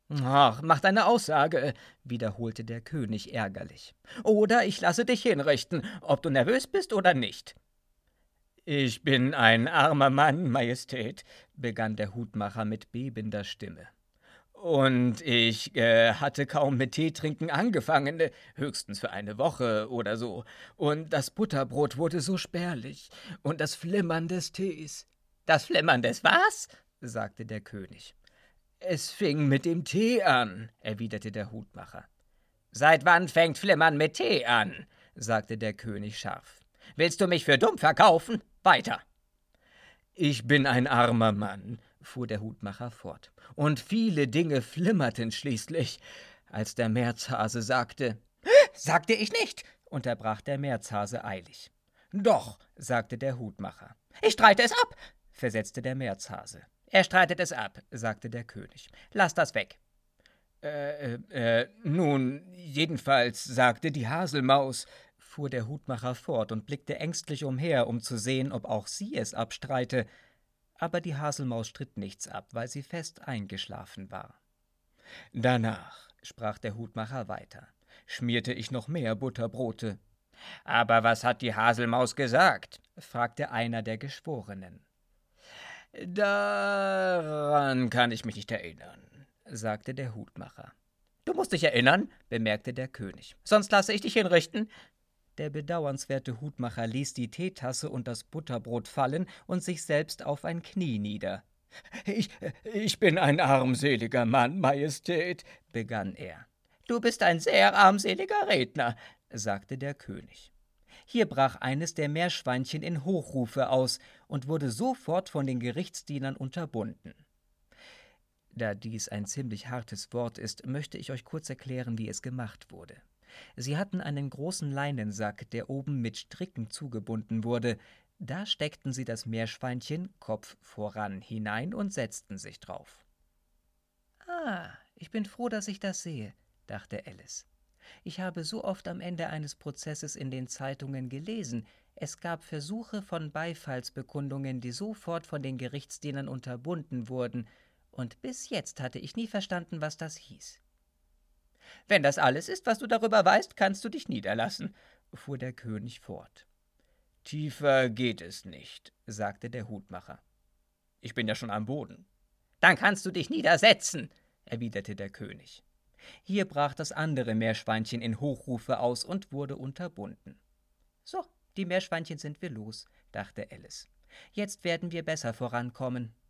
»Ach, mach deine Aussage«, wiederholte der König ärgerlich. »Oder ich lasse dich hinrichten, ob du nervös bist oder nicht.« »Ich bin ein armer Mann, Majestät«, begann der Hutmacher mit bebender Stimme. »Und ich hatte kaum mit Teetrinken angefangen, höchstens für eine Woche oder so. Und das Butterbrot wurde so spärlich. Und das Flimmern des Tees.« »Das Flimmern des was?« sagte der König. »Es fing mit dem Tee an«, erwiderte der Hutmacher. »Seit wann fängt Flimmern mit Tee an?«, sagte der König scharf. »Willst du mich für dumm verkaufen? Weiter!« »Ich bin ein armer Mann«, fuhr der Hutmacher fort, »und viele Dinge flimmerten schließlich, als der Märzhase sagte.« »Sagte ich nicht«, unterbrach der Märzhase eilig. »Doch«, sagte der Hutmacher. »Ich streite es ab«, versetzte der Märzhase. »Er streitet es ab«, sagte der König. »Lass das weg.« Nun, jedenfalls sagte die Haselmaus«, fuhr der Hutmacher fort und blickte ängstlich umher, um zu sehen, ob auch sie es abstreite, aber die Haselmaus stritt nichts ab, weil sie fest eingeschlafen war. »Danach«, sprach der Hutmacher weiter, »schmierte ich noch mehr Butterbrote.« »Aber was hat die Haselmaus gesagt?«, fragte einer der Geschworenen. »Daran kann ich mich nicht erinnern«, sagte der Hutmacher. »Du musst dich erinnern«, bemerkte der König, »sonst lasse ich dich hinrichten.« Der bedauernswerte Hutmacher ließ die Teetasse und das Butterbrot fallen und sich selbst auf ein Knie nieder. »Ich bin ein armseliger Mann, Majestät«, begann er. »Du bist ein sehr armseliger Redner«, sagte der König. Hier brach eines der Meerschweinchen in Hochrufe aus und wurde sofort von den Gerichtsdienern unterbunden. Da dies ein ziemlich hartes Wort ist, möchte ich euch kurz erklären, wie es gemacht wurde. Sie hatten einen großen Leinensack, der oben mit Stricken zugebunden wurde. Da steckten sie das Meerschweinchen Kopf voran hinein und setzten sich drauf. »Ah, ich bin froh, dass ich das sehe«, dachte Alice. »Ich habe so oft am Ende eines Prozesses in den Zeitungen gelesen, es gab Versuche von Beifallsbekundungen, die sofort von den Gerichtsdienern unterbunden wurden, und bis jetzt hatte ich nie verstanden, was das hieß.« »Wenn das alles ist, was du darüber weißt, kannst du dich niederlassen«, fuhr der König fort. »Tiefer geht es nicht«, sagte der Hutmacher. »Ich bin ja schon am Boden.« »Dann kannst du dich niedersetzen«, erwiderte der König. Hier brach das andere Meerschweinchen in Hochrufe aus und wurde unterbunden. »So, die Meerschweinchen sind wir los«, dachte Alice. »Jetzt werden wir besser vorankommen.«